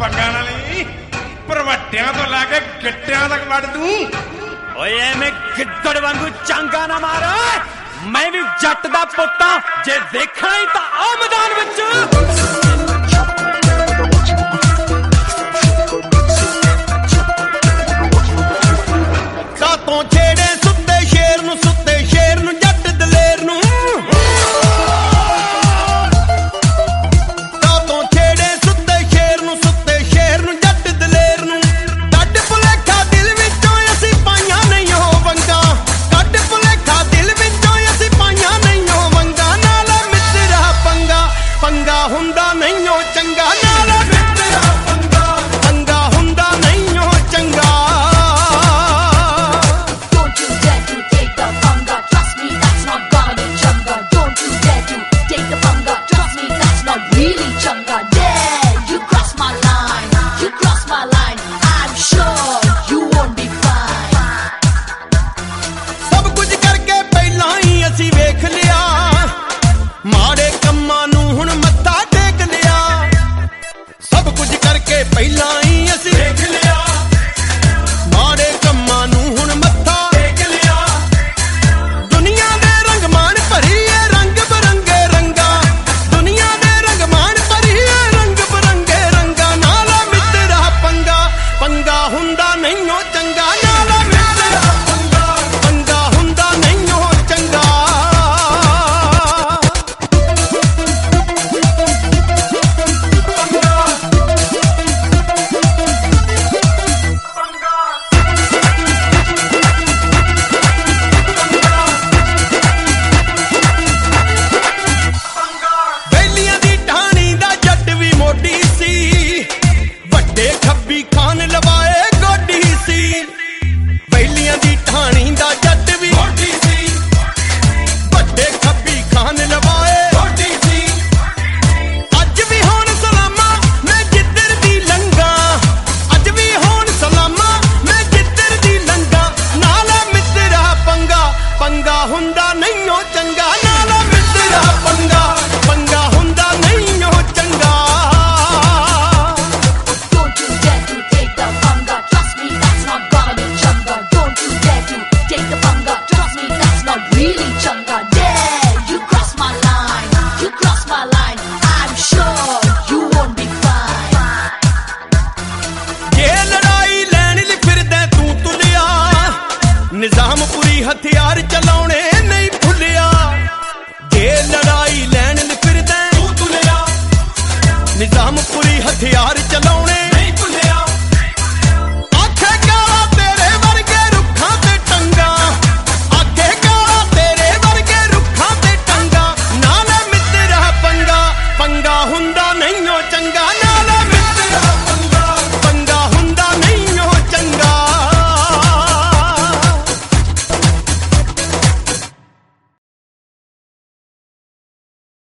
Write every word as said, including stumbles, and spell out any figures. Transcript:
पंगा ना ली पर वड्डियां तो लाके गिट्टियां तक वड़ दूं। ओए एवें गिद्दड़ वांगू चांगा ना मार, मैं भी जट दा पुत्ता, जे देखना ही तां आ मैदान विच। सातों छेड़े सुत्ते शेर नूं, सुत्ते शेर नूं जट दलेर नूं। सातों छेड़े सुत्ते शेर नूं, सुत्ते शेर नूं जट दलेर नूं। कड्ड भुलेखा दिल विचों असीं पाइयां नहीं हो वंगा, कड्ड भुलेखा दिल विचों असीं पाइयां नहीं हो वंगा। नाल मित्तरा पंगा, पंगा हुंदा नहीं हो चंगा। नाल मित्तरा पंगा, पंगा हुंदा नहीं हो चंगा। Really chunga, yeah, you cross my line, you cross my line, I'm sure you won't be fine. सब कुछ करके पहला ही असी वेख लिया, माड़े कम्मां नूं हुण मत्था टेक लिया। सब कुछ करके पहला ही असी वेख लिया, माड़े कम्मां नूं हुण मत्था टेक लिया। दुनिया दे रंग मान भरी है रंग बरंगे रंगा, दुनिया दे रंग मान भरी है रंग बरंगे रंगा। नाला मित्तरा पंगा, पंगा हुंदा नहीं हो चंगा। नाला मित्तरा पंगा, पंगा हुंदा नहीं हो चंगा। बेलियां दी ढाणी दा जट भी मोटी सी, वड्डे खब्बी खान लवाए गोडी सी। बेलियां दी ढाणी दा जट भी मोटी सी, वड्डे खब्बी खान लवाए गोडी सी। अज भी होण सलामा मैं जिद्दर दी लंगा, अज भी होण सलामा मैं जिद्दर दी लंगा। नाला मित्तरा पंगा, पंगा हुंदा नहीं हो चंगा। नाला मित्तरा पंगा, पंगा हुंदा नहीं हो चंगा। Don't you dare to take the funga, trust me, that's not gonna be chunga. Don't you dare to take the funga, trust me, that's not really chunga. Yeah, you cross my line, you cross my line, I'm sure you won't be fine. ਜੇ ਲੜਾਈ ਲੈਣ ਲਈ ਫਿਰਦਾ ਤੂੰ ਤੁਲਿਆ, ਨਿਜ਼ਾਮ ਪੂਰੀ ਹਥੀ